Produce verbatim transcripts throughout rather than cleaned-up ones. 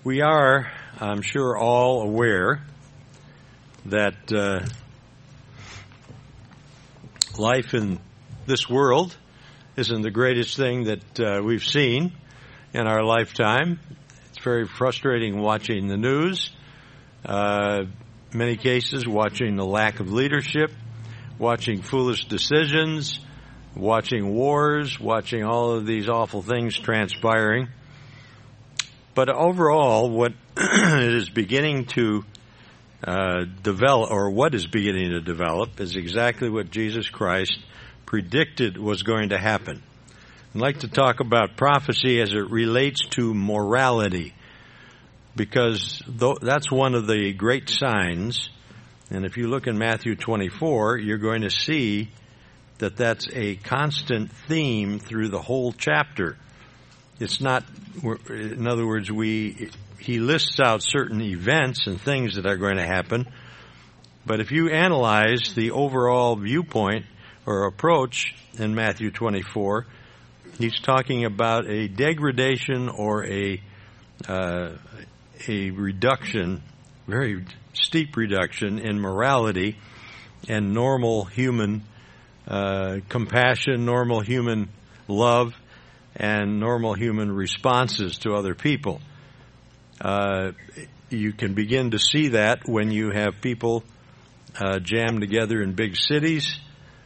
We are, I'm sure, all aware that uh, life in this world isn't the greatest thing that uh, we've seen in our lifetime. It's very frustrating watching the news, uh, many cases watching the lack of leadership, watching foolish decisions, watching wars, watching all of these awful things transpiring. But overall, what it is beginning to uh, develop, or what is beginning to develop, is exactly what Jesus Christ predicted was going to happen. I'd like to talk about prophecy as it relates to morality, because th- that's one of the great signs. And if you look in Matthew twenty-four, you're going to see that that's a constant theme through the whole chapter. It's not, in other words, we he lists out certain events and things that are going to happen, but if you analyze the overall viewpoint or approach in Matthew twenty-four, he's talking about a degradation or a uh, a reduction, very steep reduction in morality and normal human uh, compassion, normal human love, and normal human responses to other people. Uh, you can begin to see that when you have people uh, jammed together in big cities.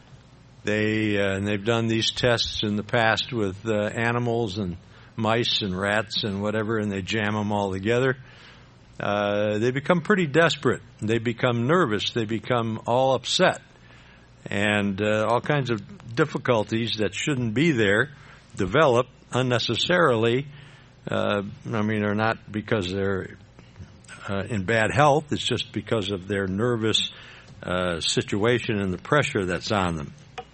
They uh, and they've done these tests in the past with uh, animals and mice and rats and whatever, and they jam them all together. Uh, they become pretty desperate. They become nervous. They become all upset, and uh, all kinds of difficulties that shouldn't be there develop unnecessarily. Uh, I mean, they're not because they're uh, in bad health. It's just because of their nervous uh, situation and the pressure that's on them.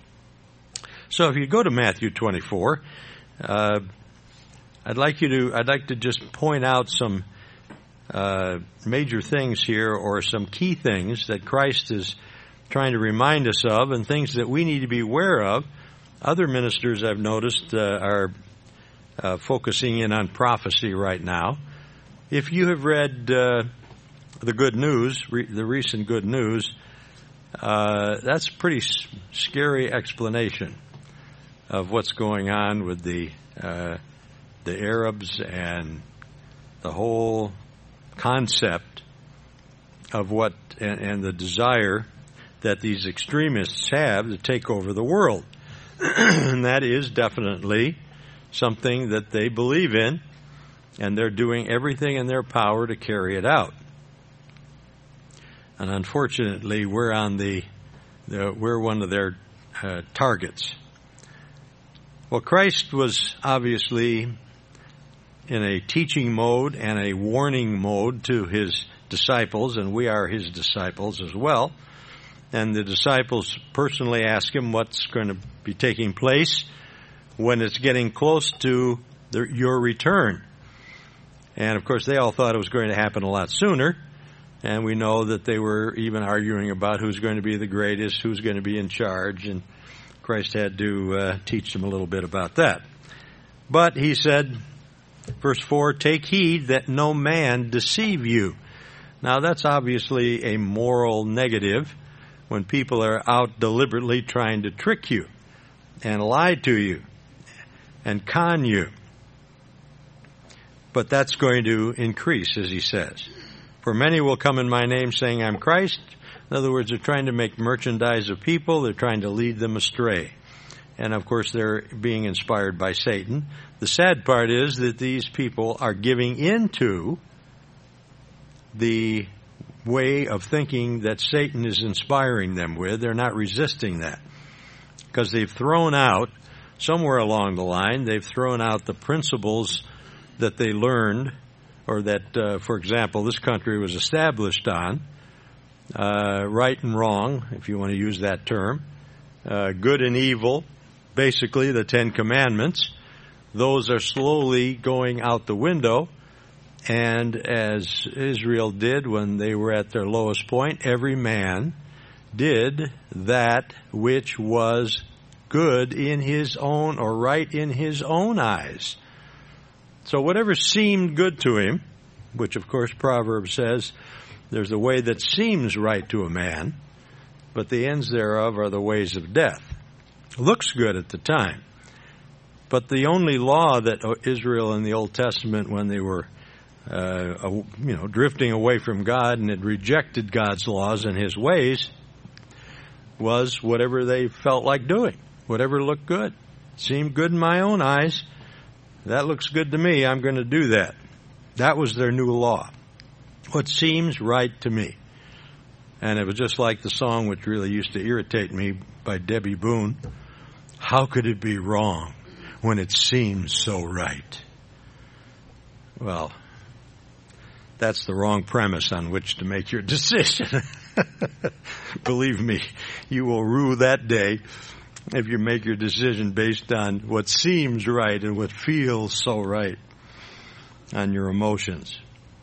So, if you go to Matthew twenty-four, uh, I'd like you to. I'd like to just point out some uh, major things here, or some key things that Christ is trying to remind us of, and things that we need to be aware of. Other ministers, I've noticed, uh, are uh, focusing in on prophecy right now. If you have read uh, the good news, re- the recent good news, uh, that's a pretty s- scary explanation of what's going on with the uh, the Arabs and the whole concept of what and, and the desire that these extremists have to take over the world. And that is definitely something that they believe in, and they're doing everything in their power to carry it out. And unfortunately, we're on the, the we're one of their uh, targets. Well, Christ was obviously in a teaching mode and a warning mode to his disciples, and we are his disciples as well. And the disciples personally ask him what's going to be taking place when it's getting close to the, your return. And, of course, they all thought it was going to happen a lot sooner. And we know that they were even arguing about who's going to be the greatest, who's going to be in charge. And Christ had to uh, teach them a little bit about that. But he said, verse four, "Take heed that no man deceive you." Now, that's obviously a moral negative. When people are out deliberately trying to trick you and lie to you and con you. But that's going to increase, as he says. "For many will come in my name saying, I'm Christ." In other words, they're trying to make merchandise of people. They're trying to lead them astray. And, of course, they're being inspired by Satan. The sad part is that these people are giving into the way of thinking that Satan is inspiring them with. They're not resisting that, because they've thrown out, somewhere along the line, they've thrown out the principles that they learned, or that, uh, for example, this country was established on, uh, right and wrong, if you want to use that term, uh, good and evil, basically the Ten Commandments. Those are slowly going out the window. And as Israel did when they were at their lowest point, every man did that which was good in his own, or right in his own eyes. So whatever seemed good to him, which of course Proverbs says there's a way that seems right to a man, but the ends thereof are the ways of death. Looks good at the time. But the only law that Israel in the Old Testament, when they were uh, you know, drifting away from God and had rejected God's laws and his ways, was whatever they felt like doing, whatever looked good. Seemed good in my own eyes. That looks good to me. I'm going to do that. That was their new law. What seems right to me. And it was just like the song which really used to irritate me by Debbie Boone. How could it be wrong when it seems so right? Well, that's the wrong premise on which to make your decision. Believe me, you will rue that day if you make your decision based on what seems right and what feels so right on your emotions.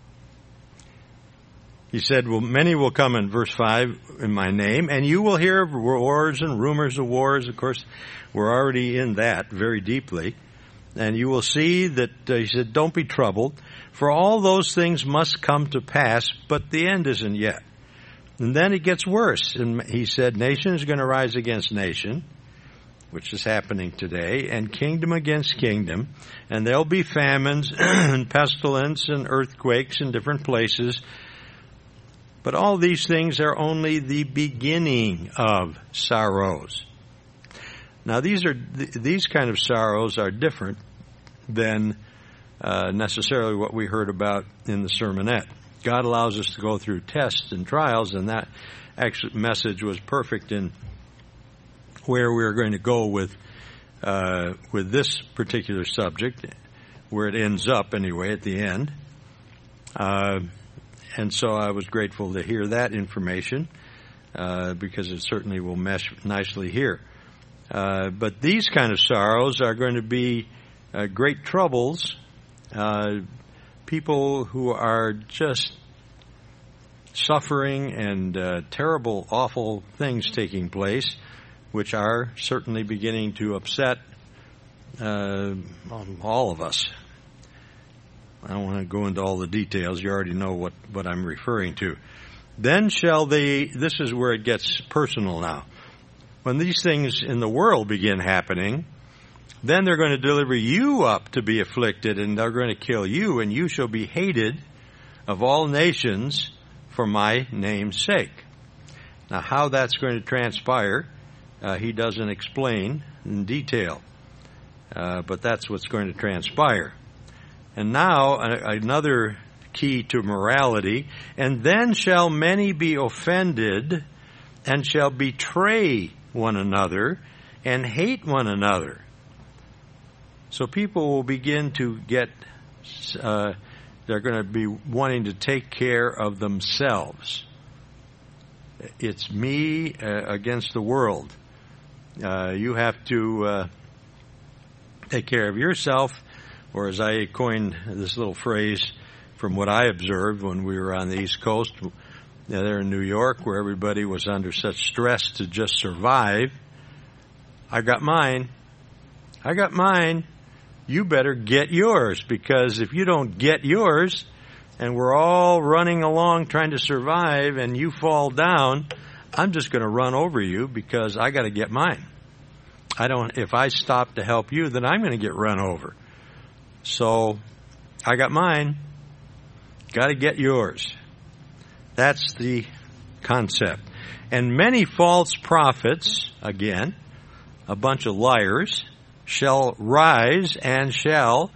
He said, well, many will come in verse five in my name, and you will hear of wars and rumors of wars. Of course, we're already in that very deeply. And you will see that, uh, he said, don't be troubled, for all those things must come to pass, but the end isn't yet. And then it gets worse. And he said, nation is going to rise against nation, which is happening today, and kingdom against kingdom. And there'll be famines and pestilence and earthquakes in different places. But all these things are only the beginning of sorrows. Now, these are these kind of sorrows are different than uh, necessarily what we heard about in the sermonette. God allows us to go through tests and trials, and that actual message was perfect in where we're going to go with uh, with this particular subject, where it ends up anyway at the end. Uh, and so I was grateful to hear that information uh, because it certainly will mesh nicely here. Uh, but these kind of sorrows are going to be uh, great troubles. Uh, people who are just suffering and uh, terrible, awful things taking place, which are certainly beginning to upset uh, all of us. I don't want to go into all the details. You already know what, what I'm referring to. Then shall they, this is where it gets personal now. When these things in the world begin happening, then they're going to deliver you up to be afflicted, and they're going to kill you, and you shall be hated of all nations for my name's sake. Now, how that's going to transpire, uh, he doesn't explain in detail. Uh, but that's what's going to transpire. And now, a- another key to morality, and then shall many be offended, and shall betray one another, and hate one another. So people will begin to get, uh, they're going to be wanting to take care of themselves. It's me uh, against the world. Uh, you have to uh, take care of yourself, or as I coined this little phrase from what I observed when we were on the East Coast, there in New York, where everybody was under such stress to just survive. I got mine. I got mine. You better get yours, because if you don't get yours, and we're all running along trying to survive, and you fall down, I'm just going to run over you because I got to get mine. I don't. If I stop to help you, then I'm going to get run over. So I got mine. Got to get yours. That's the concept. And many false prophets, again, a bunch of liars, shall rise and shall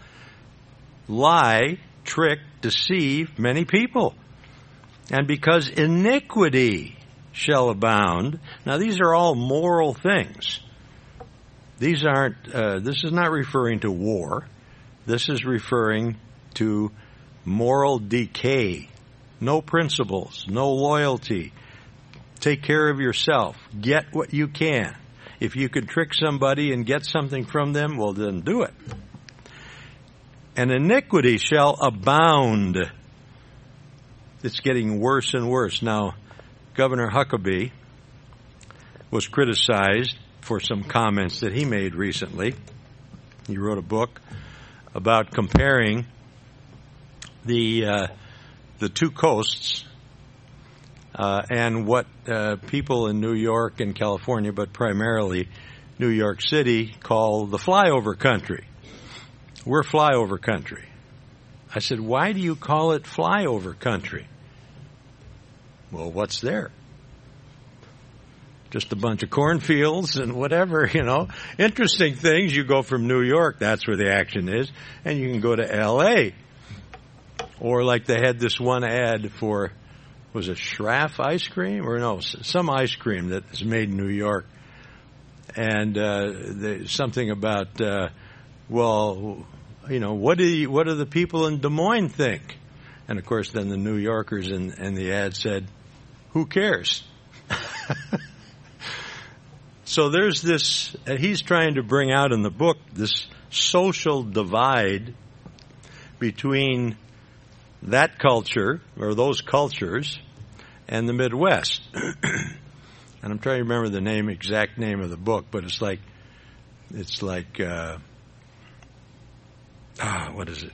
lie, trick, deceive many people. And because iniquity shall abound. Now, these are all moral things. These aren't, uh, this is not referring to war. This is referring to moral decay. No principles, no loyalty. Take care of yourself. Get what you can. If you can trick somebody and get something from them, well, then do it. And iniquity shall abound. It's getting worse and worse. Now, Governor Huckabee was criticized for some comments that he made recently. He wrote a book about comparing the uh, the two coasts uh, and what uh, people in New York and California, but primarily New York City, call the flyover country. We're flyover country. I said, why do you call it flyover country? Well, what's there? Just a bunch of cornfields and whatever, you know. Interesting things. You go from New York, that's where the action is, and you can go to L A. Or like they had this one ad for, was it Schraff ice cream? Or no, some ice cream that is made in New York. And uh, they, something about, uh, well, you know, what do you, what do the people in Des Moines think? And, of course, then the New Yorkers in, in the ad said, who cares? So there's this, uh, he's trying to bring out in the book this social divide between that culture, or those cultures, and the Midwest. And I'm trying to remember the name, exact name of the book, but it's like, it's like, uh, ah, what is it?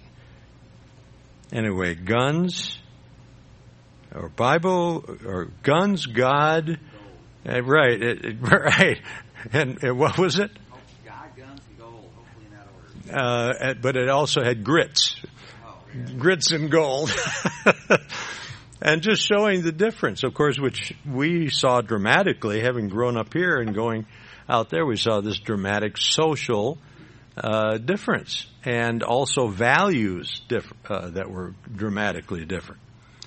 Anyway, guns, or Bible, or guns, God, uh, right, it, it, right, and, and what was it? God, guns, and gold, hopefully in that order. Uh, but it also had grits, oh, yeah. grits and gold. And just showing the difference, of course, which we saw dramatically, having grown up here and going out there, we saw this dramatic social uh, difference, and also values diff- uh, that were dramatically different.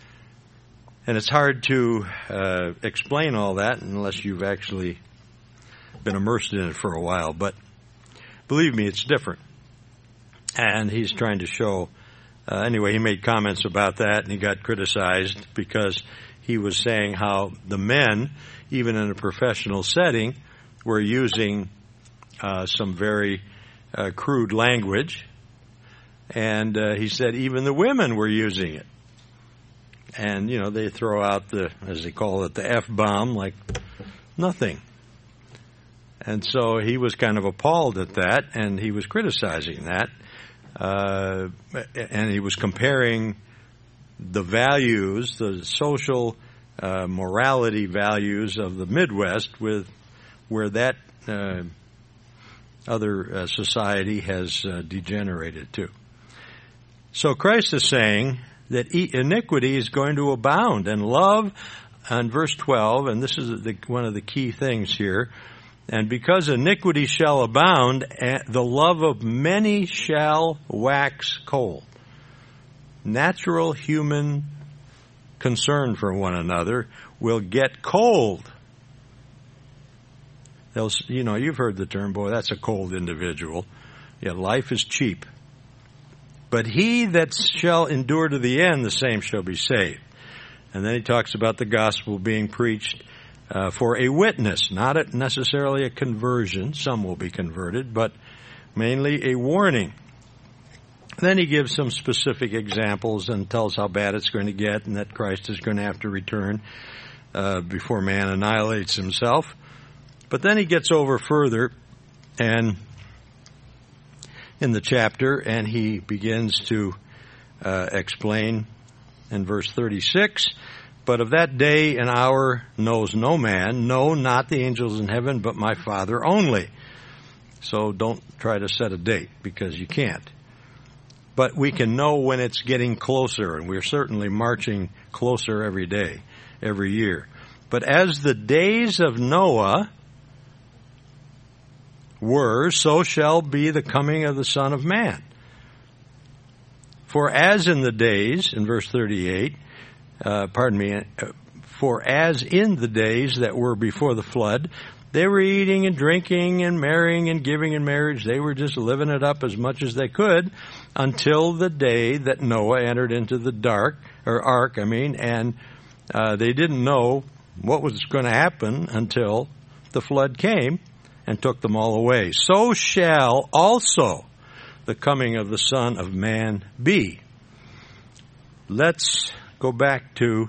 And it's hard to uh, explain all that unless you've actually been immersed in it for a while. But believe me, it's different. And he's trying to show... Uh, anyway, he made comments about that, and he got criticized because he was saying how the men, even in a professional setting, were using uh, some very uh, crude language. And uh, he said even the women were using it. And, you know, they throw out the, as they call it, the F-bomb like nothing. And so he was kind of appalled at that, and he was criticizing that. Uh, and he was comparing the values, the social uh, morality values of the Midwest with where that uh, other uh, society has uh, degenerated to. So Christ is saying that iniquity is going to abound, and love, on verse twelve, and this is the, one of the key things here, and because iniquity shall abound, the love of many shall wax cold. Natural human concern for one another will get cold. They'll, you know, you've heard the term, boy, that's a cold individual. Yeah, life is cheap. But he that shall endure to the end, the same shall be saved. And then he talks about the gospel being preached Uh, for a witness, not a, necessarily a conversion. Some will be converted, but mainly a warning. Then he gives some specific examples and tells how bad it's going to get, and that Christ is going to have to return uh, before man annihilates himself. But then he gets over further and in the chapter, and he begins to uh, explain in verse thirty-six, but of that day and hour knows no man, no, not the angels in heaven, but my Father only. So don't try to set a date, because you can't. But we can know when it's getting closer, and we're certainly marching closer every day, every year. But as the days of Noah were, so shall be the coming of the Son of Man. For as in the days, in verse thirty-eight, Uh, pardon me, for as in the days that were before the flood, they were eating and drinking and marrying and giving in marriage. They were just living it up as much as they could until the day that Noah entered into the dark, or ark, I mean, and uh, they didn't know what was going to happen until the flood came and took them all away. So shall also the coming of the Son of Man be. Let's go back to,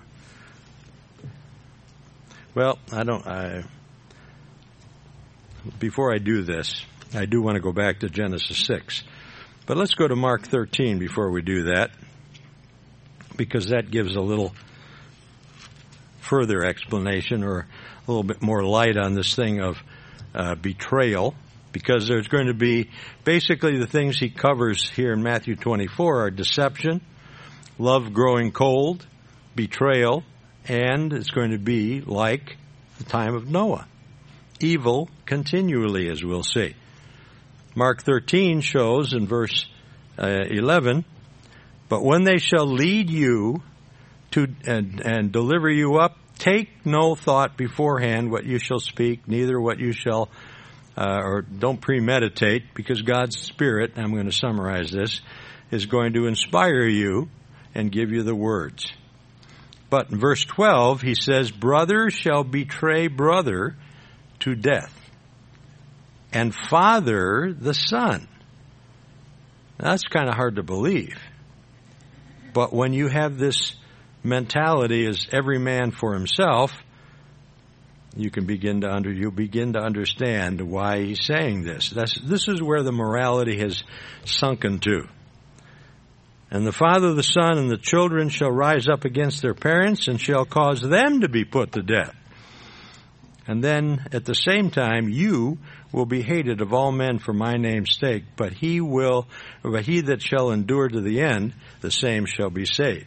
well, I don't, I, before I do this, I do want to go back to Genesis six. But let's go to Mark thirteen before we do that. because that gives a little further explanation or a little bit more light on this thing of uh, betrayal, because there's going to be basically the things he covers here in Matthew twenty-four are deception, love growing cold, betrayal, and it's going to be like the time of Noah. Evil continually, as we'll see. Mark thirteen shows in verse uh, eleven, but when they shall lead you to and, and deliver you up, take no thought beforehand what you shall speak, neither what you shall, uh, or don't premeditate, because God's Spirit, I'm going to summarize this, is going to inspire you and give you the words. But in verse twelve, he says, brother shall betray brother to death, and father the son. Now, that's kind of hard to believe. But when you have this mentality as every man for himself, you can begin to under you begin to understand why he's saying this. That's, this is where the morality has sunken to. And the father, the son, and the children shall rise up against their parents and shall cause them to be put to death. And then at the same time, you will be hated of all men for my name's sake, but he will, but he that shall endure to the end, the same shall be saved.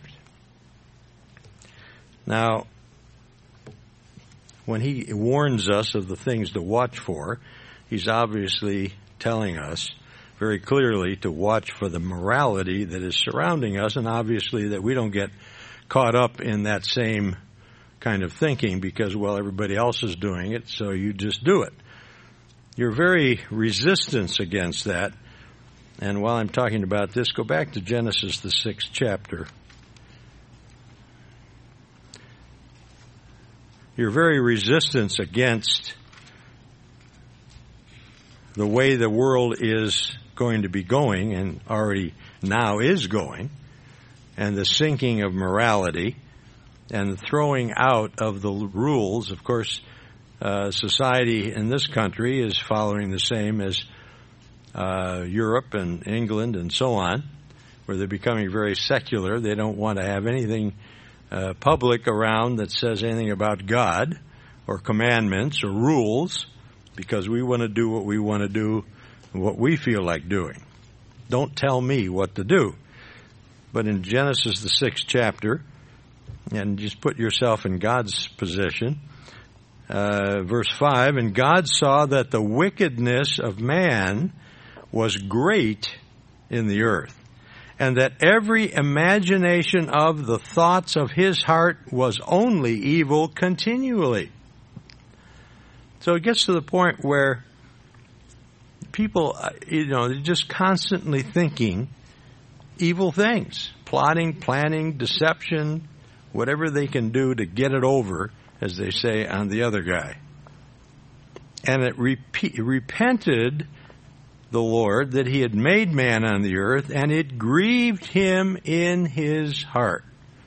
Now, when he warns us of the things to watch for, he's obviously telling us very clearly to watch for the morality that is surrounding us, and obviously that we don't get caught up in that same kind of thinking because, well, everybody else is doing it, so you just do it. Your very resistance against that, and while I'm talking about this, go back to Genesis, the sixth chapter. Your very resistance against the way the world is going to be going, and already now is going, and the sinking of morality, and the throwing out of the rules. Of course, uh, society in this country is following the same as uh, Europe and England and so on, where they're becoming very secular. They don't want to have anything uh, public around that says anything about God or commandments or rules, because we want to do what we want to do and what we feel like doing. Don't tell me what to do. But in Genesis, the sixth chapter, and just put yourself in God's position, uh, verse five, and God saw that the wickedness of man was great in the earth, and that every imagination of the thoughts of his heart was only evil continually. So it gets to the point where people, you know, they're just constantly thinking evil things, plotting, planning, deception, whatever they can do to get it over, as they say, on the other guy. And it repeat, repented the Lord that he had made man on the earth, and it grieved him in his heart.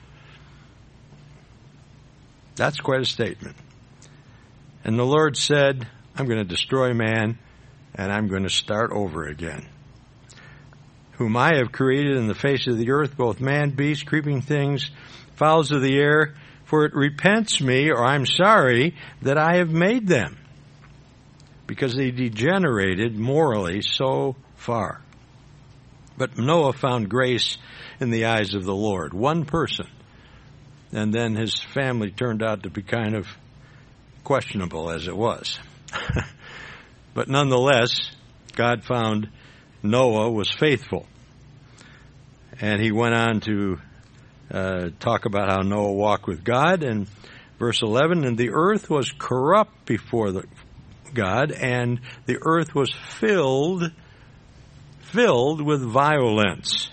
That's quite a statement. And the Lord said, I'm going to destroy man, and I'm going to start over again. Whom I have created in the face of the earth, both man, beast, creeping things, fowls of the air, for it repents me, or I'm sorry, that I have made them, because they degenerated morally so far. But Noah found grace in the eyes of the Lord. One person. And then his family turned out to be kind of questionable as it was. But nonetheless, God found Noah was faithful. And he went on to uh, talk about how Noah walked with God. And verse eleven, and the earth was corrupt before the God, and the earth was filled, filled with violence.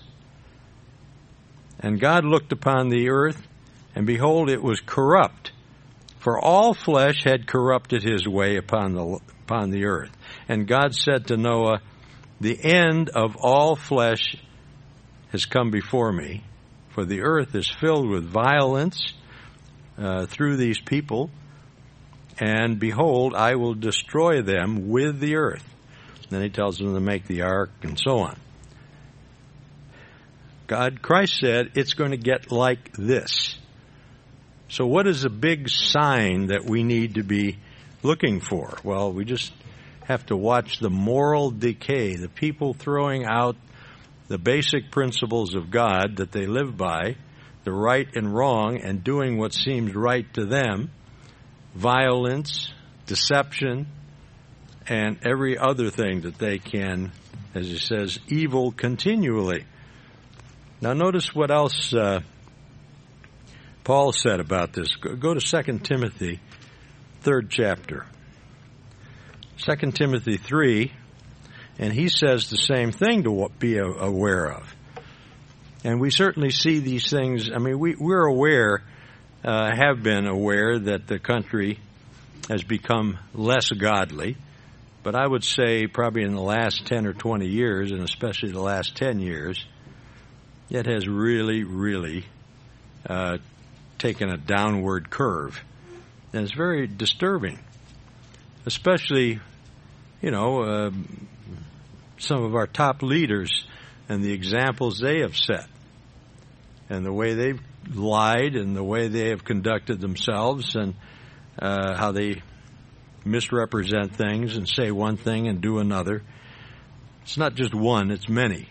And God looked upon the earth, and behold, it was corrupt, for all flesh had corrupted his way upon the upon the earth. And God said to Noah, the end of all flesh has come before me, for the earth is filled with violence uh, through these people, and behold, I will destroy them with the earth. Then he tells them to make the ark and so on. God, Christ said, it's going to get like this. So what is a big sign that we need to be looking for? Well, we just have to watch the moral decay, the people throwing out the basic principles of God that they live by, the right and wrong, and doing what seems right to them, violence, deception, and every other thing that they can, as he says, evil continually. Now notice what else uh, Paul said about this. Go, go to Second Timothy, third chapter. Second Timothy three, and he says the same thing to be aware of. And we certainly see these things. I mean, we, we're aware, uh, have been aware that the country has become less godly. But I would say probably in the last ten or twenty years, and especially the last ten years, it has really, really uh, taken a downward curve. And it's very disturbing, especially, you know, uh, some of our top leaders and the examples they have set and the way they've lied and the way they have conducted themselves and uh, how they misrepresent things and say one thing and do another. It's not just one, it's many.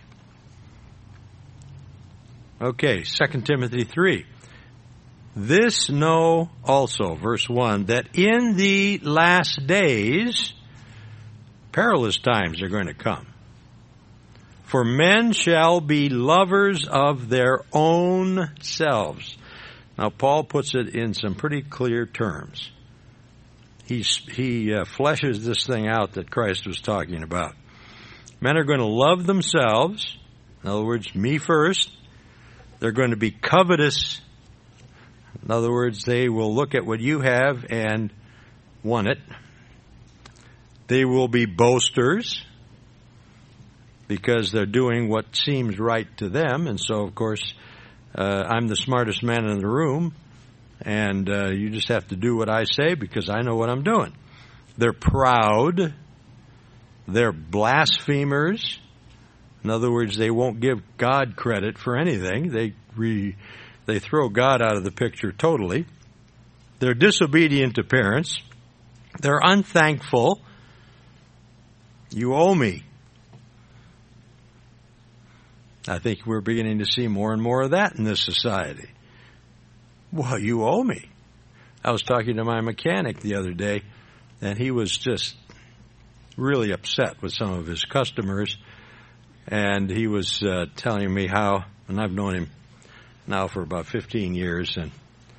Okay, Second Timothy three. This know also, verse one, that in the last days perilous times are going to come. For men shall be lovers of their own selves. Now, Paul puts it in some pretty clear terms. He's, he uh, fleshes this thing out that Christ was talking about. Men are going to love themselves. In other words, me first. They're going to be covetous. In other words, they will look at what you have and want it. They will be boasters because they're doing what seems right to them. And so, of course, uh, I'm the smartest man in the room. And uh, you just have to do what I say because I know what I'm doing. They're proud. They're blasphemers. In other words, they won't give God credit for anything. They re, they throw God out of the picture totally. They're disobedient to parents. They're unthankful. You owe me. I think we're beginning to see more and more of that in this society. Well, you owe me. I was talking to my mechanic the other day, and he was just really upset with some of his customers. And he was uh, telling me how, and I've known him now for about fifteen years, and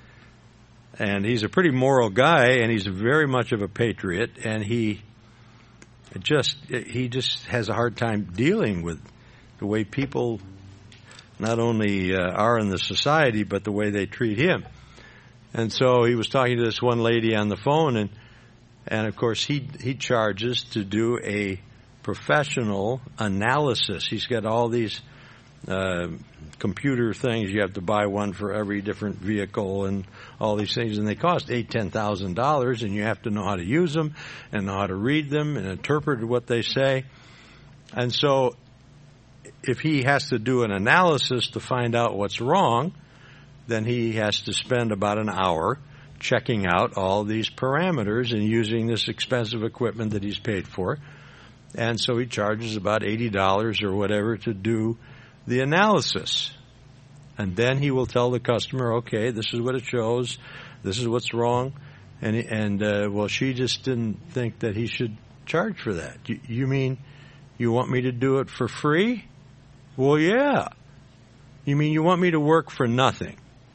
and he's a pretty moral guy, and he's very much of a patriot, and he just he just has a hard time dealing with the way people not only uh, are in the society, but the way they treat him. And so he was talking to this one lady on the phone, and and of course he he charges to do a professional analysis. He's got all these uh, computer things. You have to buy one for every different vehicle and all these things, and they cost eight, ten thousand dollars, and you have to know how to use them and know how to read them and interpret what they say. And so if he has to do an analysis to find out what's wrong, then he has to spend about an hour checking out all these parameters and using this expensive equipment that he's paid for. And so he charges about eighty dollars or whatever to do the analysis. And then he will tell the customer, okay, this is what it shows, this is what's wrong. And, and uh, well, she just didn't think that he should charge for that. You, you mean you want me to do it for free? Well, yeah. You mean you want me to work for nothing?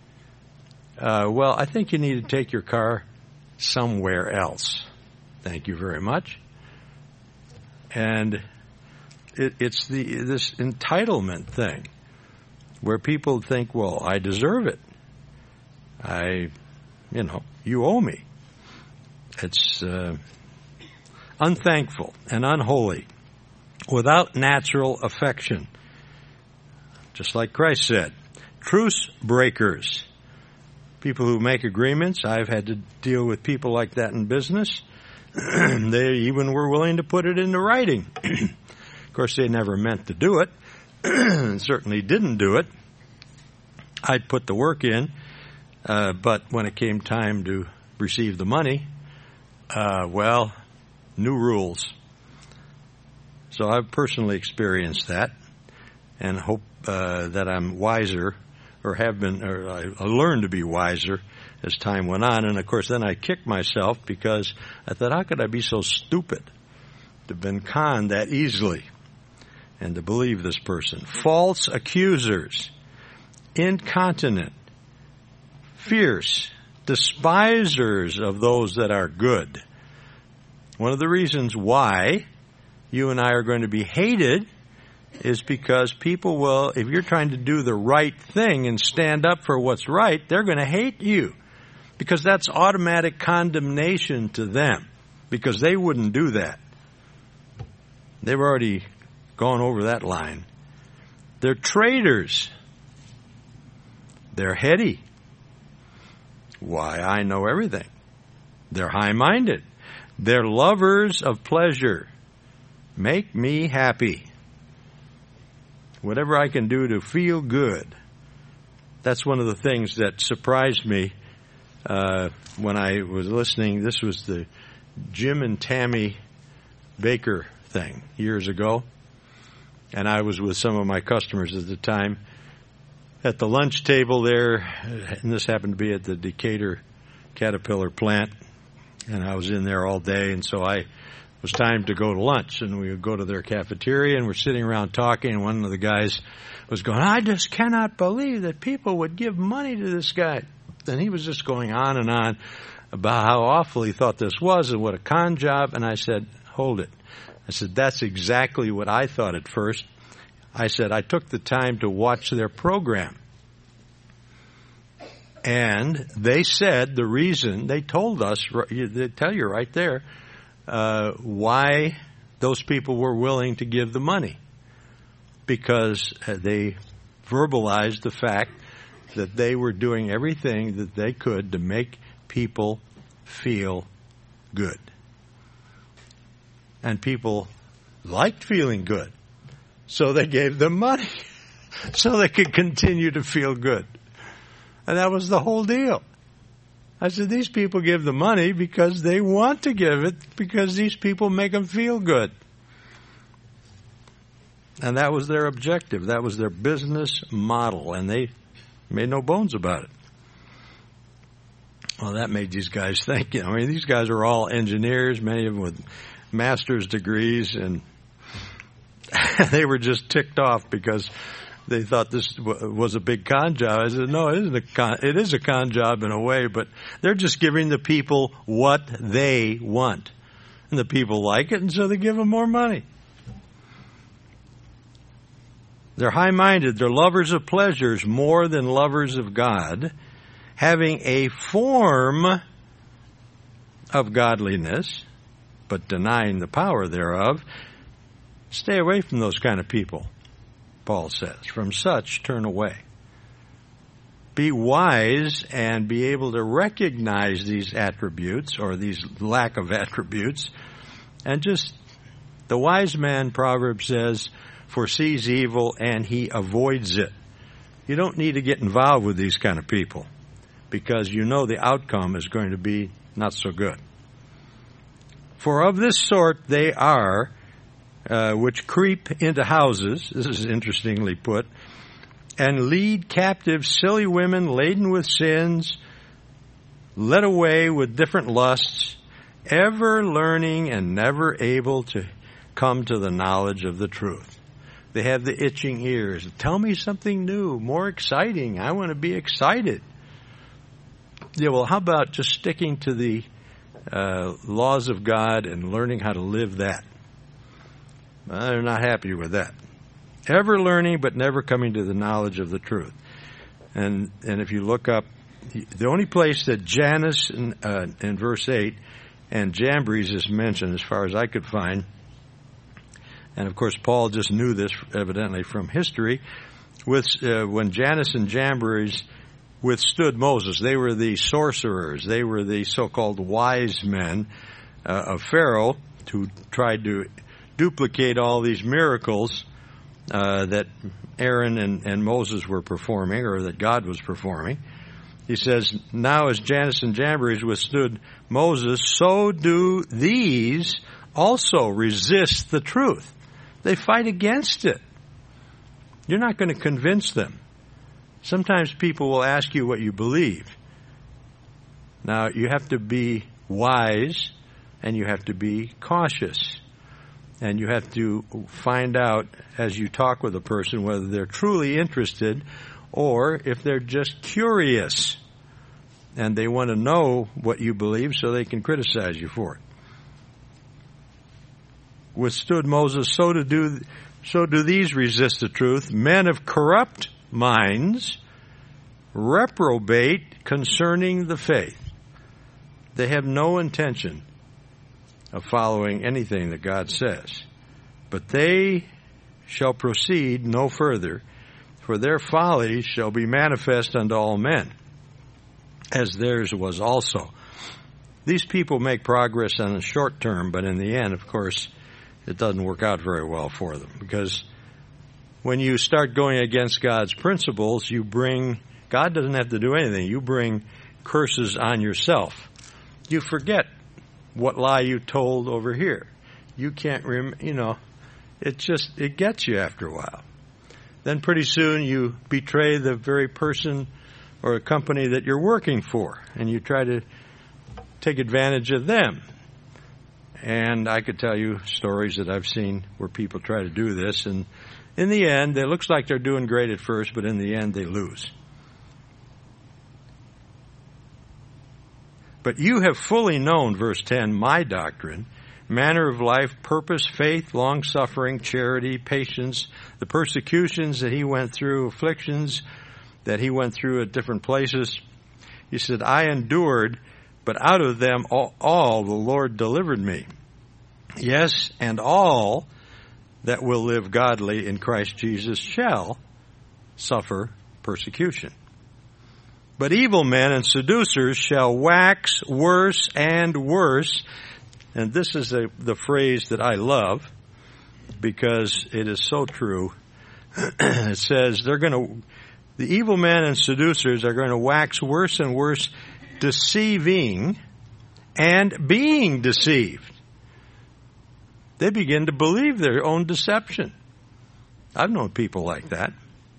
Uh, well, I think you need to take your car somewhere else. Thank you very much. And it, it's the this entitlement thing where people think, well, I deserve it. I, you know, you owe me. It's uh, unthankful and unholy, without natural affection. Just like Christ said, truce breakers. People who make agreements. I've had to deal with people like that in business. They even were willing to put it into writing. Of course, they never meant to do it, certainly didn't do it. I'd put the work in, uh, but when it came time to receive the money, uh, well, new rules. So I've personally experienced that, and hope uh, that I'm wiser, or have been, or I, I learned to be wiser as time went on. And of course, then I kicked myself because I thought, how could I be so stupid to have been conned that easily and to believe this person? False accusers, incontinent, fierce, despisers of those that are good. One of the reasons why you and I are going to be hated is because people will, if you're trying to do the right thing and stand up for what's right, they're going to hate you, because that's automatic condemnation to them, because they wouldn't do that. They've already gone over that line. They're traitors. They're heady. Why, I know everything. They're high-minded. They're lovers of pleasure. Make me happy. Whatever I can do to feel good. That's one of the things that surprised me uh, when I was listening. This was the Jim and Tammy Baker thing years ago. And I was with some of my customers at the time at the lunch table there, and this happened to be at the Decatur Caterpillar plant, and I was in there all day, and so I it was time to go to lunch, and we would go to their cafeteria, and we're sitting around talking, and one of the guys was going, I just cannot believe that people would give money to this guy. And he was just going on and on about how awful he thought this was and what a con job, and I said, hold it. I said, that's exactly what I thought at first. I said, I took the time to watch their program. And they said the reason, they told us, they tell you right there, uh, why those people were willing to give the money. Because they verbalized the fact that they were doing everything that they could to make people feel good. And people liked feeling good. So they gave them money so they could continue to feel good. And that was the whole deal. I said, these people give the money because they want to give it, because these people make them feel good. And that was their objective. That was their business model. And they made no bones about it. Well, that made these guys think. You know, I mean, these guys are all engineers, many of them with master's degrees, and they were just ticked off because they thought this was a big con job. I said, no, it isn't a con, it is a con job in a way, but they're just giving the people what they want. And the people like it, and so they give them more money. They're high-minded. They're lovers of pleasures more than lovers of God, having a form of godliness, but denying the power thereof. Stay away from those kind of people, Paul says. From such, turn away. Be wise and be able to recognize these attributes, or these lack of attributes, and just, the wise man, Proverb says, foresees evil and he avoids it. You don't need to get involved with these kind of people, because you know the outcome is going to be not so good. For of this sort they are, uh, which creep into houses, this is interestingly put, and lead captive silly women laden with sins, led away with different lusts, ever learning and never able to come to the knowledge of the truth. They have the itching ears. Tell me something new, more exciting. I want to be excited. Yeah, well, how about just sticking to the uh, laws of God and learning how to live that? Well, they're not happy with that. Ever learning, but never coming to the knowledge of the truth. And and if you look up, the only place that Jannes in, uh, in verse eight and Jambres is mentioned, as far as I could find, and of course Paul just knew this evidently from history, with uh, when Jannes and Jambres withstood Moses. They were the sorcerers. They were the so-called wise men uh, of Pharaoh who tried to duplicate all these miracles uh, that Aaron and, and Moses were performing, or that God was performing. He says, now as Jannes and Jambres withstood Moses, so do these also resist the truth. They fight against it. You're not going to convince them. Sometimes people will ask you what you believe. Now, you have to be wise and you have to be cautious. And you have to find out as you talk with a person whether they're truly interested or if they're just curious and they want to know what you believe so they can criticize you for it. Withstood Moses, so to do, so do these resist the truth. Men of corrupt minds reprobate concerning the faith. They have no intention of following anything that God says. But they shall proceed no further, for their folly shall be manifest unto all men, as theirs was also. These people make progress on the short term, but in the end, of course, it doesn't work out very well for them. Because when you start going against God's principles, you bring, God doesn't have to do anything. You bring curses on yourself. You forget what lie you told over here. You can't rem, you know, it just, it gets you after a while. Then pretty soon you betray the very person or a company that you're working for, and you try to take advantage of them. And I could tell you stories that I've seen where people try to do this, and in the end, it looks like they're doing great at first, but in the end, they lose. But you have fully known, verse ten, my doctrine, manner of life, purpose, faith, long-suffering, charity, patience, the persecutions that he went through, afflictions that he went through at different places. He said, I endured, but out of them all, all the Lord delivered me. Yes, and all that will live godly in Christ Jesus shall suffer persecution. But evil men and seducers shall wax worse and worse. And this is a, the phrase that I love because it is so true. It says they're going to, the evil men and seducers are going to wax worse and worse, deceiving and being deceived. They begin to believe their own deception. I've known people like that.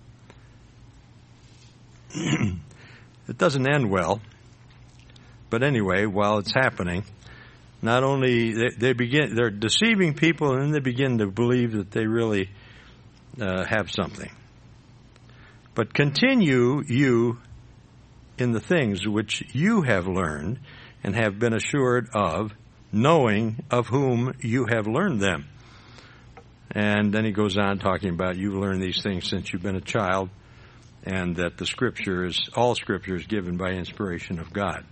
It doesn't end well. But anyway, while it's happening, not only they, they begin, they're deceiving people, and then they begin to believe that they really uh, have something. But continue you in the things which you have learned and have been assured of, knowing of whom you have learned them. And then he goes on talking about you've learned these things since you've been a child, and that the Scripture is, all Scripture is given by inspiration of God.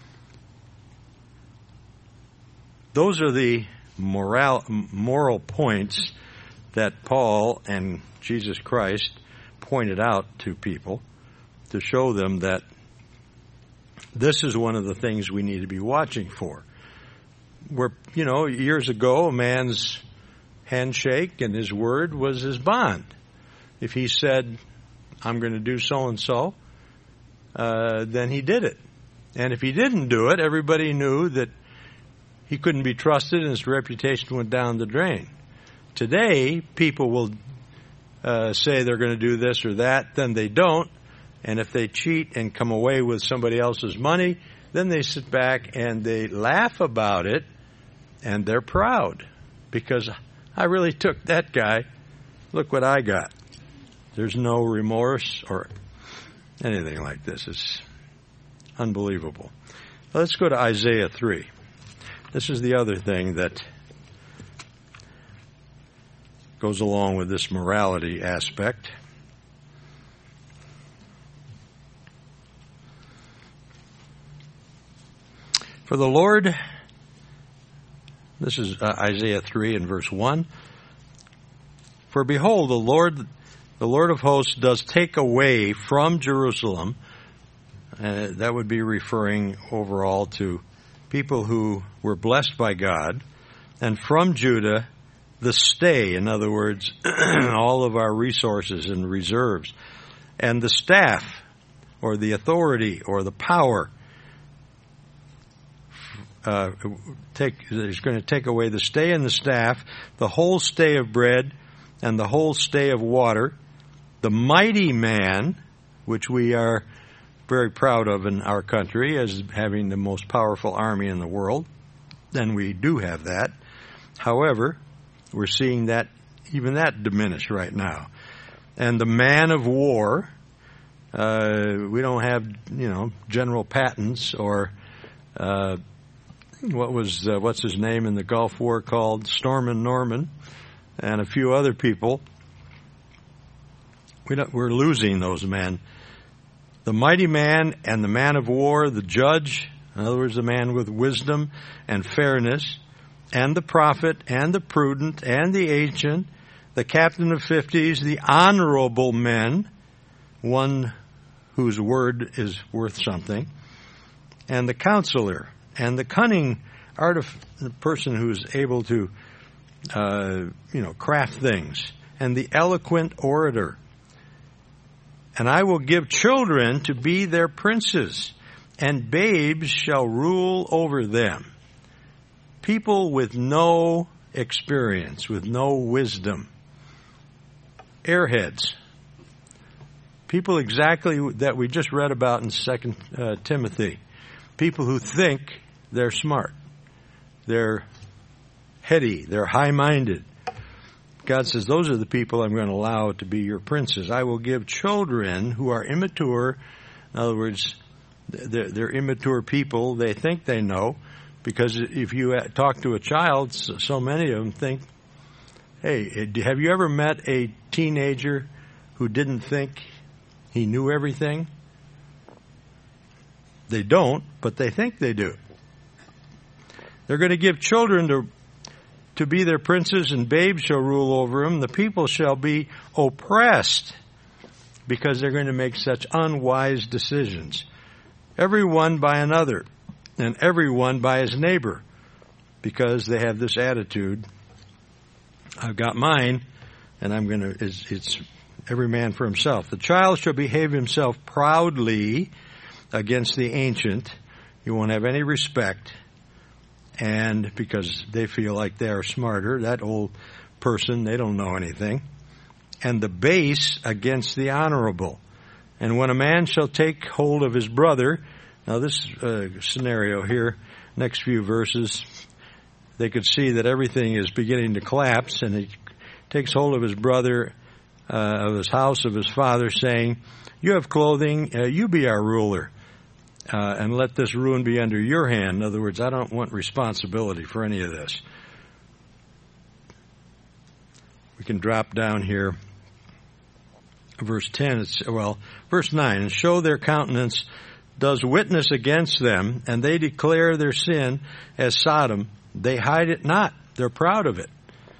Those are the moral, moral points that Paul and Jesus Christ pointed out to people to show them that this is one of the things we need to be watching for. Where, you know, years ago, a man's handshake and his word was his bond. If he said, I'm going to do so-and-so, uh, then he did it. And if he didn't do it, everybody knew that he couldn't be trusted and his reputation went down the drain. Today, people will uh, say they're going to do this or that, then they don't. And if they cheat and come away with somebody else's money, then they sit back and they laugh about it, and they're proud because I really took that guy. Look what I got. There's no remorse or anything like this. It's unbelievable. Let's go to Isaiah three. This is the other thing that goes along with this morality aspect. For the Lord, this is uh, Isaiah three and verse one. For behold, the Lord, the Lord of hosts does take away from Jerusalem, uh, that would be referring overall to people who were blessed by God, and from Judah the stay, in other words, all of our resources and reserves, and the staff, or the authority, or the power. Uh, take, he's going to take away the stay and the staff, the whole stay of bread, and the whole stay of water, the mighty man, which we are very proud of in our country as having the most powerful army in the world, and we do have that. However, we're seeing that even that diminish right now. And the man of war, uh, we don't have, you know, General Patton's or uh, what was uh, what's his name in the Gulf War called Stormin' Norman, and a few other people. We don't, we're losing those men. The mighty man and the man of war, the judge, in other words, the man with wisdom and fairness, and the prophet and the prudent and the ancient, the captain of fifties, the honorable men, one whose word is worth something, and the counselor, and the cunning artif- the person who's able to, uh, you know, craft things, and the eloquent orator. And I will give children to be their princes, and babes shall rule over them. People with no experience, with no wisdom. Airheads. People exactly that we just read about in Second uh, Timothy. People who think they're smart. They're heady. They're high-minded. God says, those are the people I'm going to allow to be your princes. I will give children who are immature. In other words, they're, they're immature people. They think they know. Because if you talk to a child, so many of them think, hey, have you ever met a teenager who didn't think he knew everything? They don't, but they think they do. They're going to give children to to be their princes, and babes shall rule over them. The people shall be oppressed because they're going to make such unwise decisions. Everyone by another, and everyone by his neighbor, because they have this attitude, I've got mine, and I'm going to, it's, it's every man for himself. The child shall behave himself proudly against the ancient. You won't have any respect. And because they feel like they're smarter, that old person, they don't know anything. And the base against the honorable. And when a man shall take hold of his brother, now this uh, scenario here, next few verses, they could see that everything is beginning to collapse, and he takes hold of his brother, uh, of his house, of his father, saying, you have clothing, uh, you be our ruler. Uh, and let this ruin be under your hand. In other words, I don't want responsibility for any of this. We can drop down here. Verse ten, it's, well, verse nine, and show their countenance does witness against them, and they declare their sin as Sodom. They hide it not. They're proud of it.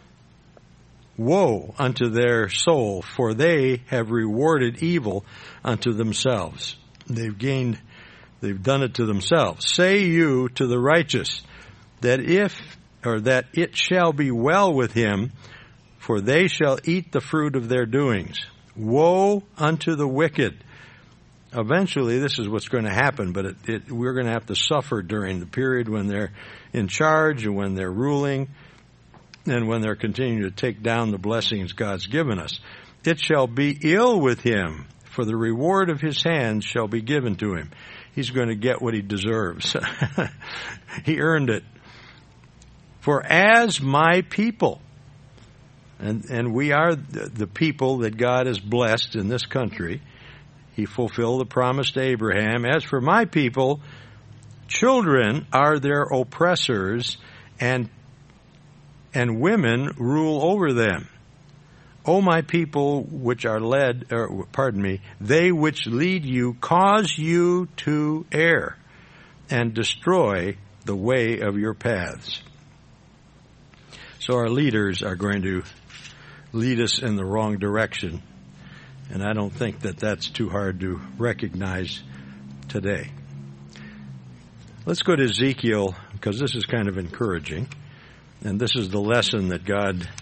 Woe unto their soul, for they have rewarded evil unto themselves. They've gained They've done it to themselves. Say you to the righteous that if, or that it shall be well with him, for they shall eat the fruit of their doings. Woe unto the wicked. Eventually, this is what's going to happen, but it, it, we're going to have to suffer during the period when they're in charge and when they're ruling and when they're continuing to take down the blessings God's given us. It shall be ill with him, for the reward of his hands shall be given to him. He's going to get what he deserves. He earned it. For as my people, and, and we are the, the people that God has blessed in this country, he fulfilled the promise to Abraham. As for my people, children are their oppressors, and and women rule over them. O my people which are led, or pardon me, they which lead you cause you to err and destroy the way of your paths. So our leaders are going to lead us in the wrong direction. And I don't think that that's too hard to recognize today. Let's go to Ezekiel, because this is kind of encouraging. And this is the lesson that God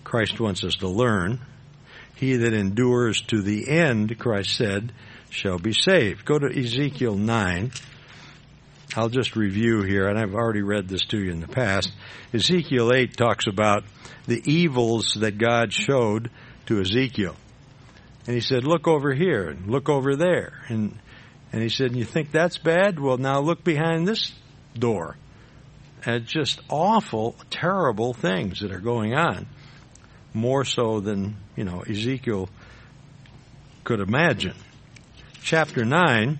Christ wants us to learn. He that endures to the end, Christ said, shall be saved. Go to Ezekiel nine. I'll just review here, and I've already read this to you in the past. Ezekiel eight talks about the evils that God showed to Ezekiel. And he said, look over here and look over there. And and he said, you think that's bad? Well, now look behind this door. And just awful, terrible things that are going on. More so than, you know, Ezekiel could imagine. Chapter nine,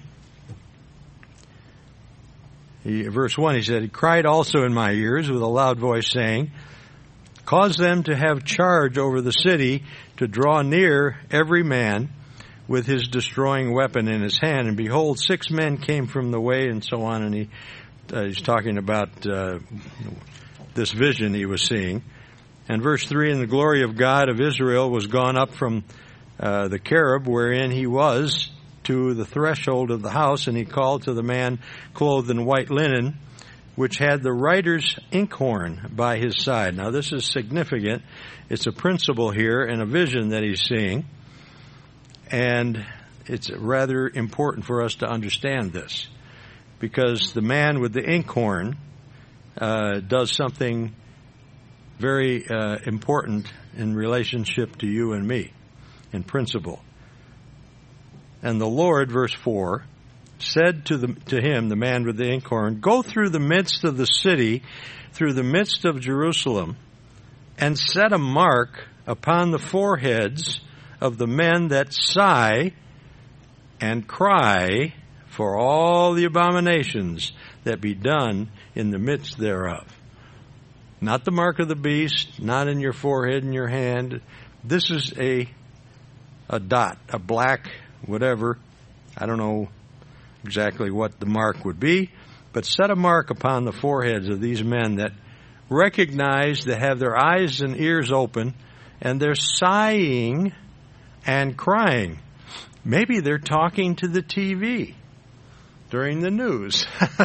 he, verse one, he said, he cried also in my ears with a loud voice, saying, cause them to have charge over the city, to draw near every man with his destroying weapon in his hand. And behold, six men came from the way, and so on. And he uh, he's talking about uh, this vision he was seeing. And verse three, and the glory of God of Israel was gone up from uh, the cherub wherein he was to the threshold of the house, and he called to the man clothed in white linen, which had the writer's inkhorn by his side. Now this is significant. It's a principle here and a vision that he's seeing. And it's rather important for us to understand this, because the man with the inkhorn uh, does something very uh, important in relationship to you and me, in principle. And the Lord, verse four, said to the to him, the man with the inkhorn, go through the midst of the city, through the midst of Jerusalem, and set a mark upon the foreheads of the men that sigh and cry for all the abominations that be done in the midst thereof. Not the mark of the beast, not in your forehead and your hand. This is a a dot, a black whatever. I don't know exactly what the mark would be, but set a mark upon the foreheads of these men that recognize, that have their eyes and ears open, and they're sighing and crying. Maybe they're talking to the T V during the news.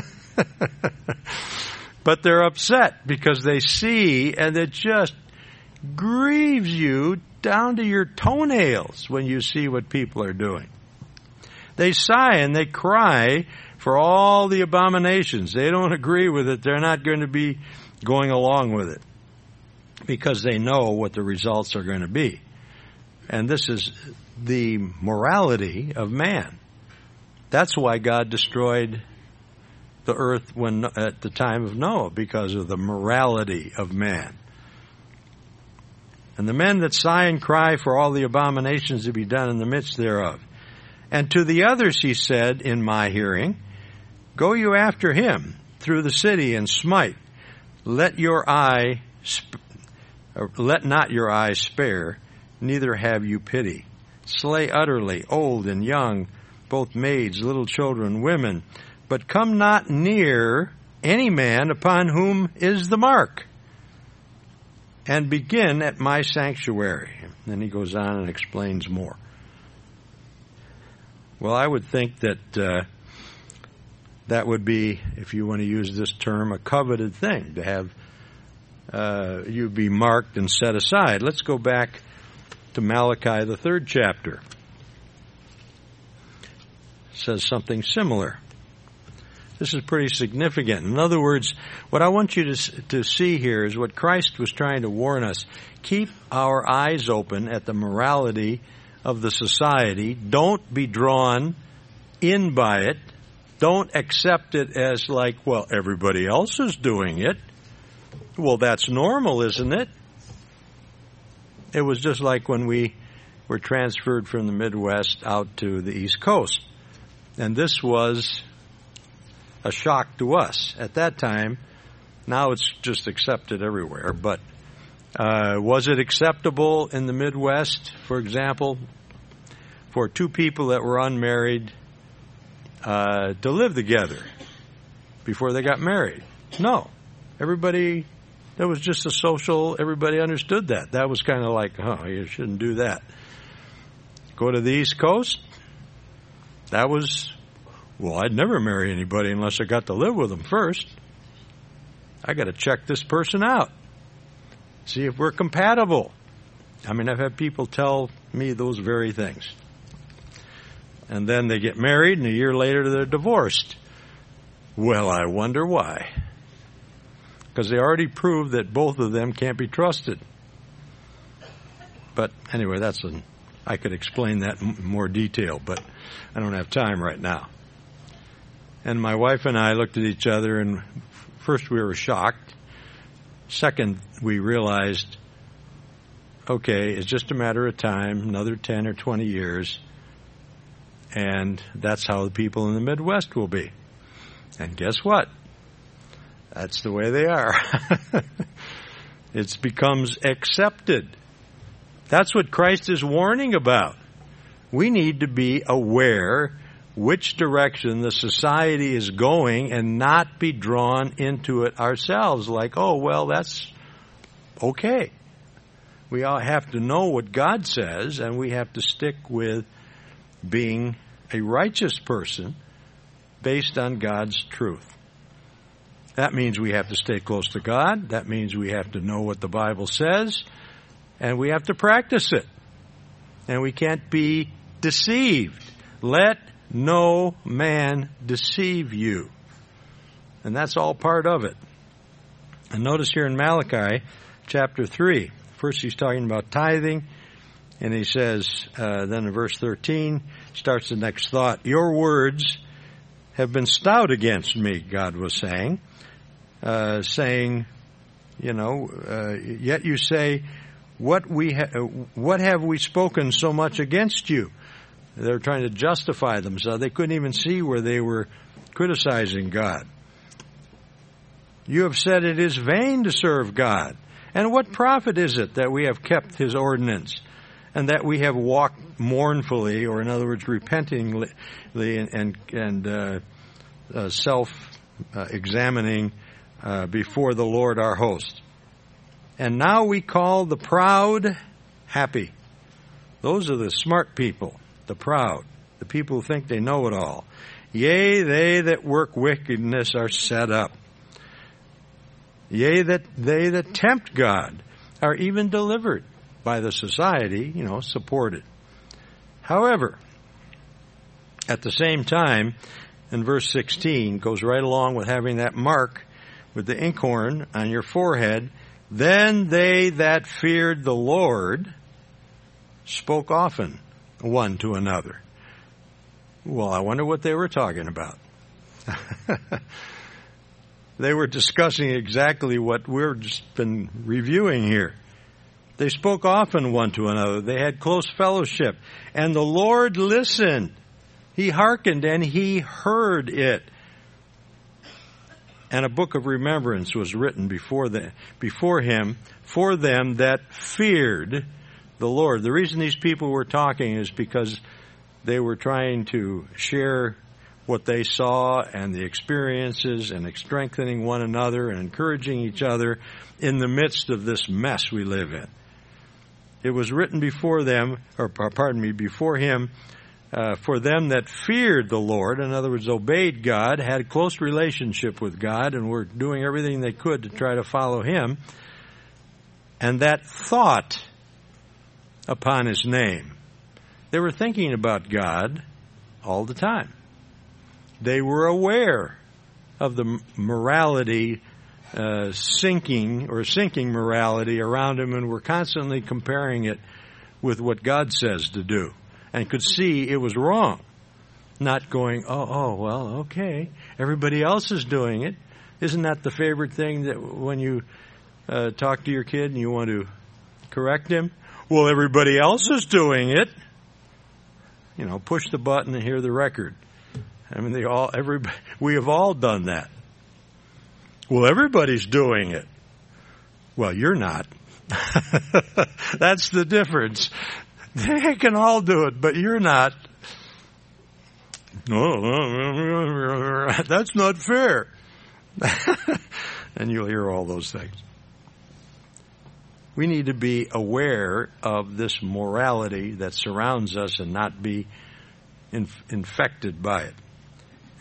But they're upset because they see, and it just grieves you down to your toenails when you see what people are doing. They sigh and they cry for all the abominations. They don't agree with it. They're not going to be going along with it because they know what the results are going to be. And this is the morality of man. That's why God destroyed the earth when at the time of Noah, because of the morality of man. And the men that sigh and cry for all the abominations to be done in the midst thereof. And to the others he said in my hearing, go you after him through the city and smite. Let your eye, sp- or let not your eye spare, neither have you pity. Slay utterly old and young, both maids, little children, women, but come not near any man upon whom is the mark, and begin at my sanctuary. Then he goes on and explains more. Well, I would think that uh, that would be, if you want to use this term, a coveted thing, to have uh, you be marked and set aside. Let's go back to Malachi, the third chapter. It says something similar. This is pretty significant. In other words, what I want you to, to see here is what Christ was trying to warn us. Keep our eyes open at the morality of the society. Don't be drawn in by it. Don't accept it as like, well, everybody else is doing it. Well, that's normal, isn't it? It was just like when we were transferred from the Midwest out to the East Coast. And this was a shock to us at that time. Now it's just accepted everywhere. But uh, was it acceptable in the Midwest, for example, for two people that were unmarried uh, to live together before they got married? No. Everybody, that was just a social, everybody understood that. That was kind of like, oh, you shouldn't do that. Go to the East Coast, that was, well, I'd never marry anybody unless I got to live with them first. I got to check this person out, see if we're compatible. I mean, I've had people tell me those very things. And then they get married, and a year later they're divorced. Well, I wonder why. Because they already proved that both of them can't be trusted. But anyway, that's an, I could explain that in more detail, but I don't have time right now. And my wife and I looked at each other, and first we were shocked. Second, we realized, okay, it's just a matter of time, another ten or twenty years, and that's how the people in the Midwest will be. And guess what? That's the way they are. It becomes accepted. That's what Christ is warning about. We need to be aware which direction the society is going and not be drawn into it ourselves like, oh, well, that's okay. We all have to know what God says, and we have to stick with being a righteous person based on God's truth. That means we have to stay close to God. That means we have to know what the Bible says, and we have to practice it. And we can't be deceived. Let no man deceive you. And that's all part of it. And notice here in Malachi chapter three, first he's talking about tithing, and he says, uh, then in verse thirteen, starts the next thought. Your words have been stout against me, God was saying, uh, saying, you know, uh, yet you say, what we ha- what have we spoken so much against you? They're trying to justify themselves. They couldn't even see where they were criticizing God. You have said it is vain to serve God. And what profit is it that we have kept his ordinance, and that we have walked mournfully, or in other words, repentingly and, and uh, uh, self-examining uh, before the Lord our host? And now we call the proud happy. Those are the smart people, the proud, the people who think they know it all. Yea, they that work wickedness are set up. Yea, that they that tempt God are even delivered. By the society, you know, supported. However, at the same time, in verse sixteen, goes right along with having that mark with the inkhorn on your forehead. Then they that feared the Lord spoke often one to another. Well, I wonder what they were talking about. They were discussing exactly what we've just been reviewing here. They spoke often one to another. They had close fellowship. And the Lord listened. He hearkened and he heard it. And a book of remembrance was written before the, before him for them that feared the Lord. The reason these people were talking is because they were trying to share what they saw and the experiences and strengthening one another and encouraging each other in the midst of this mess we live in. It was written before them, or pardon me, before him, uh, for them that feared the Lord, in other words, obeyed God, had a close relationship with God, and were doing everything they could to try to follow him, and that thought upon his name. They were thinking about God all the time. They were aware of the morality Uh, sinking or sinking morality around him, and were constantly comparing it with what God says to do, and could see it was wrong. Not going, oh, oh, well, okay, everybody else is doing it. Isn't that the favorite thing that when you uh, talk to your kid and you want to correct him? Well, everybody else is doing it. You know, push the button and hear the record. I mean, they all, everybody, we have all done that. Well, everybody's doing it. Well, you're not. That's the difference. They can all do it, but you're not. No, that's not fair. And you'll hear all those things. We need to be aware of this morality that surrounds us and not be inf- infected by it.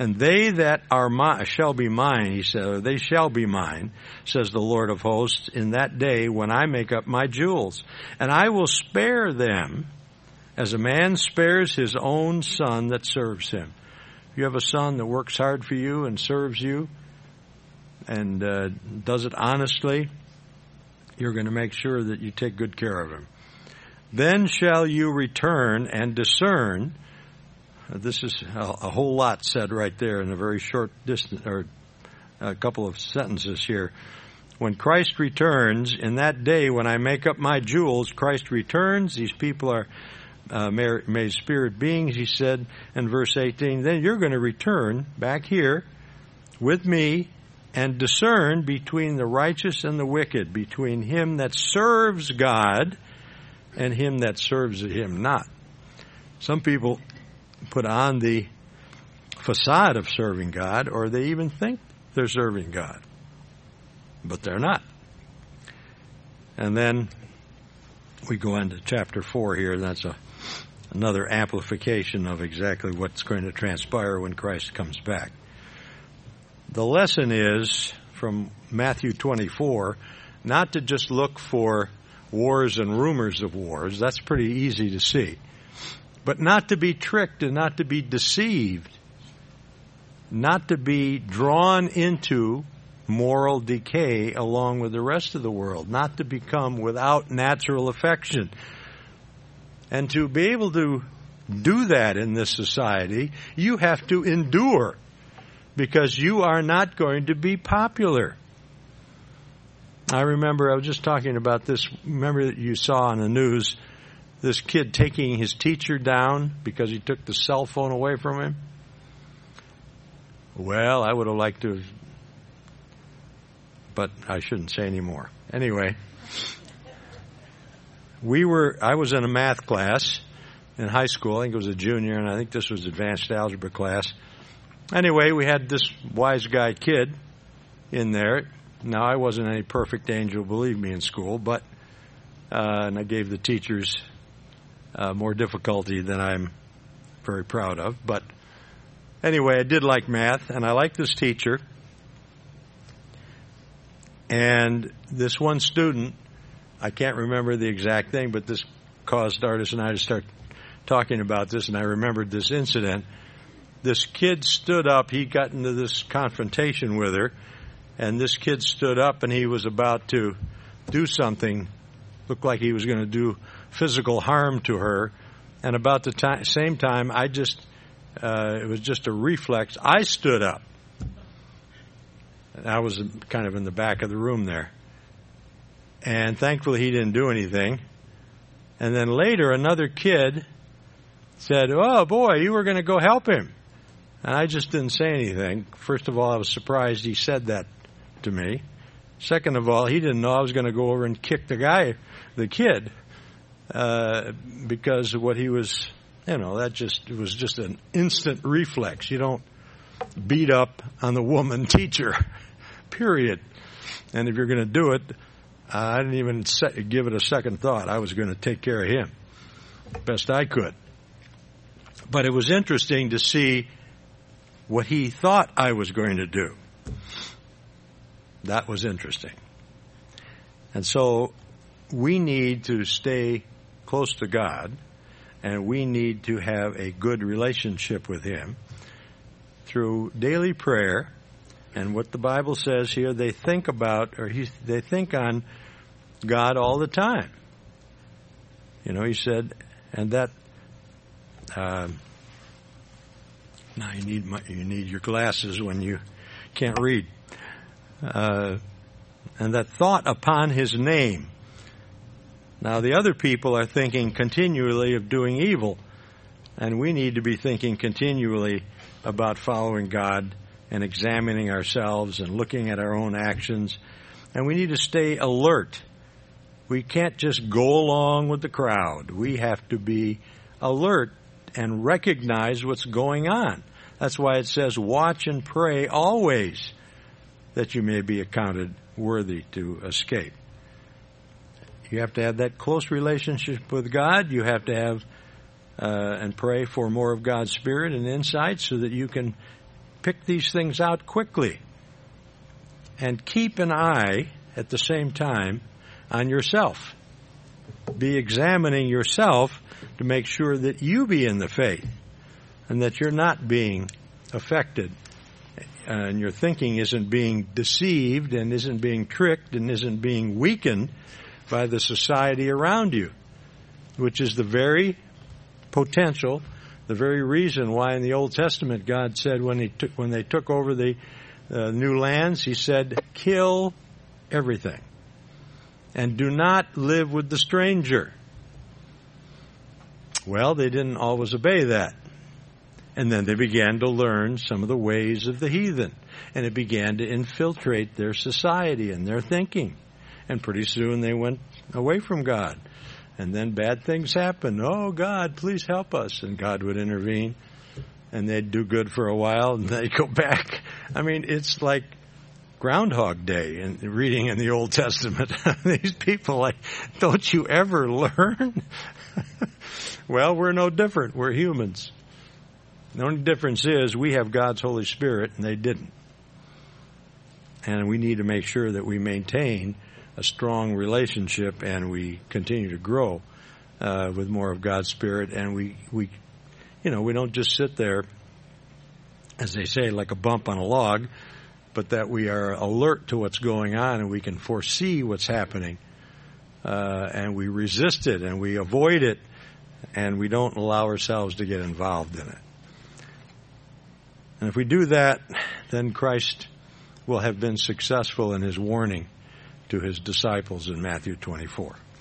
And they that are mine shall be mine, he said, they shall be mine, says the Lord of hosts, in that day when I make up my jewels. And I will spare them as a man spares his own son that serves him. If you have a son that works hard for you and serves you and uh, does it honestly, you're going to make sure that you take good care of him. Then shall you return and discern. This is a, a whole lot said right there in a very short distance, or a couple of sentences here. When Christ returns, in that day when I make up my jewels, Christ returns. These people are uh, made spirit beings, he said in verse eighteen. Then you're going to return back here with me and discern between the righteous and the wicked, between him that serves God and him that serves him not. Some people put on the facade of serving God, or they even think they're serving God, but they're not. And then we go into chapter four here, and that's a, another amplification of exactly what's going to transpire when Christ comes back. The lesson is, from Matthew twenty-four, not to just look for wars and rumors of wars. That's pretty easy to see. But not to be tricked and not to be deceived, not to be drawn into moral decay along with the rest of the world, not to become without natural affection. And to be able to do that in this society, you have to endure, because you are not going to be popular. I remember, I was just talking about this, remember that you saw on the news this kid taking his teacher down because he took the cell phone away from him? Well, I would have liked to have, but I shouldn't say any more. Anyway, we were, I was in a math class in high school. I think it was a junior, and I think this was advanced algebra class. Anyway, we had this wise guy kid in there. Now, I wasn't any perfect angel, believe me, in school, but, uh, and I gave the teachers Uh, more difficulty than I'm very proud of. But anyway, I did like math, and I liked this teacher. And this one student, I can't remember the exact thing, but this caused Artis and I to start talking about this, and I remembered this incident. This kid stood up. He got into this confrontation with her, and this kid stood up, and he was about to do something. Looked like he was going to do physical harm to her. And about the time, same time, I just, uh, it was just a reflex. I stood up. And I was kind of in the back of the room there. And thankfully he didn't do anything. And then later another kid said, "Oh boy, you were going to go help him." And I just didn't say anything. First of all, I was surprised he said that to me. Second of all, he didn't know I was going to go over and kick the guy, the kid, uh, because of what he was, you know, that just, it was just an instant reflex. You don't beat up on the woman teacher, period. And if you're going to do it, uh, I didn't even se- give it a second thought. I was going to take care of him best I could. But it was interesting to see what he thought I was going to do. That was interesting. And so we need to stay close to God, and we need to have a good relationship with Him through daily prayer. And what the Bible says here, they think about, or he, they think on God all the time. You know, he said, and that, uh, now you need my, you need your glasses when you can't read. Uh, and that thought upon his name. Now the other people are thinking continually of doing evil, and we need to be thinking continually about following God and examining ourselves and looking at our own actions. And we need to stay alert. We can't just go along with the crowd. We have to be alert and recognize what's going on. That's why it says, watch and pray always, that you may be accounted worthy to escape. You have to have that close relationship with God. You have to have uh, and pray for more of God's Spirit and insight so that you can pick these things out quickly. And keep an eye at the same time on yourself. Be examining yourself to make sure that you be in the faith and that you're not being affected and your thinking isn't being deceived and isn't being tricked and isn't being weakened by the society around you, which is the very potential, the very reason why in the Old Testament God said when he took, when they took over the uh, new lands, he said, kill everything and do not live with the stranger. Well, they didn't always obey that. And then they began to learn some of the ways of the heathen. And it began to infiltrate their society and their thinking. And pretty soon they went away from God. And then bad things happened. Oh, God, please help us. And God would intervene. And they'd do good for a while and they'd go back. I mean, it's like Groundhog Day and reading in the Old Testament. These people, like, don't you ever learn? Well, we're no different. We're humans. The only difference is we have God's Holy Spirit and they didn't. And we need to make sure that we maintain a strong relationship and we continue to grow uh, with more of God's Spirit. And we, we, you know, we don't just sit there, as they say, like a bump on a log, but that we are alert to what's going on and we can foresee what's happening. Uh, and we resist it and we avoid it and we don't allow ourselves to get involved in it. And if we do that, then Christ will have been successful in his warning to his disciples in Matthew twenty-four.